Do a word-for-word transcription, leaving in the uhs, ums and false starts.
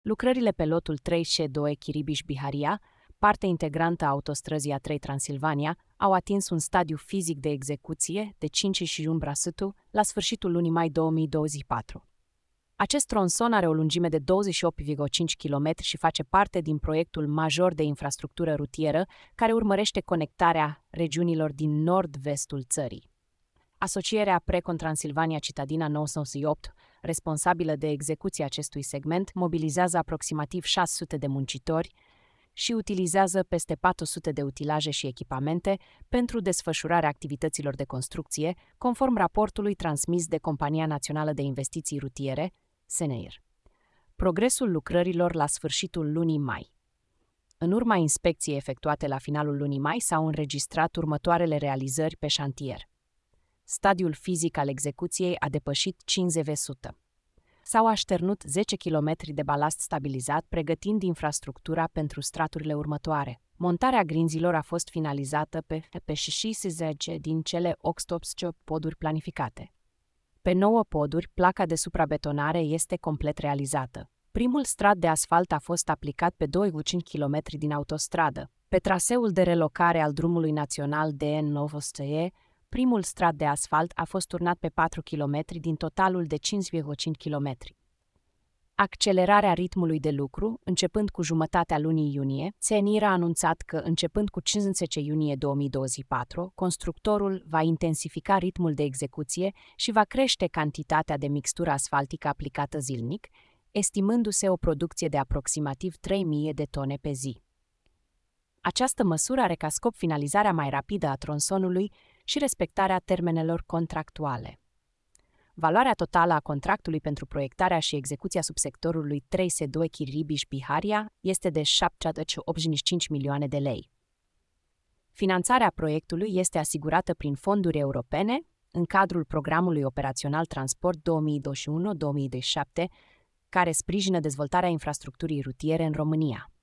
Lucrările pe lotul trei și doi Chiribiș-Biharia, parte integrantă a autostrăzii A trei Transilvania, au atins un stadiu fizic de execuție de cinci virgulă cinci la sută la sfârșitul lunii mai două mii douăzeci și patru. Acest tronson are o lungime de douăzeci și opt virgulă cinci kilometri și face parte din proiectul major de infrastructură rutieră care urmărește conectarea regiunilor din nord-vestul țării. Asocierea Precon Transilvania Citadina nouă sute opt, responsabilă de execuția acestui segment, mobilizează aproximativ șase sute de muncitori și utilizează peste patru sute de utilaje și echipamente pentru desfășurarea activităților de construcție, conform raportului transmis de Compania Națională de Investiții Rutiere, S N I R. Progresul lucrărilor la sfârșitul lunii mai. În urma inspecției efectuate la finalul lunii mai s-au înregistrat următoarele realizări pe șantier. Stadiul fizic al execuției a depășit cincizeci la sută. S-au așternut zece kilometri de balast stabilizat, pregătind infrastructura pentru straturile următoare. Montarea grinzilor a fost finalizată pe, pe șaisprezece din cele optsprezece poduri planificate. Pe nouă poduri, placa de suprabetonare este complet realizată. Primul strat de asfalt a fost aplicat pe doi virgulă cinci kilometri din autostradă. Pe traseul de relocare al drumului național D N nouă sute E, primul strat de asfalt a fost turnat pe patru kilometri din totalul de cinci virgulă cinci kilometri. Accelerarea ritmului de lucru, începând cu jumătatea lunii iunie, S N I R a anunțat că, începând cu cincisprezece iunie două mii douăzeci și patru, constructorul va intensifica ritmul de execuție și va crește cantitatea de mixtură asfaltică aplicată zilnic, estimându-se o producție de aproximativ trei mii de tone pe zi. Această măsură are ca scop finalizarea mai rapidă a tronsonului și respectarea termenelor contractuale. Valoarea totală a contractului pentru proiectarea și execuția subsectorului trei S doi Chiribiș-Biharia este de șapte virgulă optzeci și cinci milioane de lei. Finanțarea proiectului este asigurată prin fonduri europene în cadrul Programului Operațional Transport două mii douăzeci și unu două mii douăzeci și șapte, care sprijină dezvoltarea infrastructurii rutiere în România.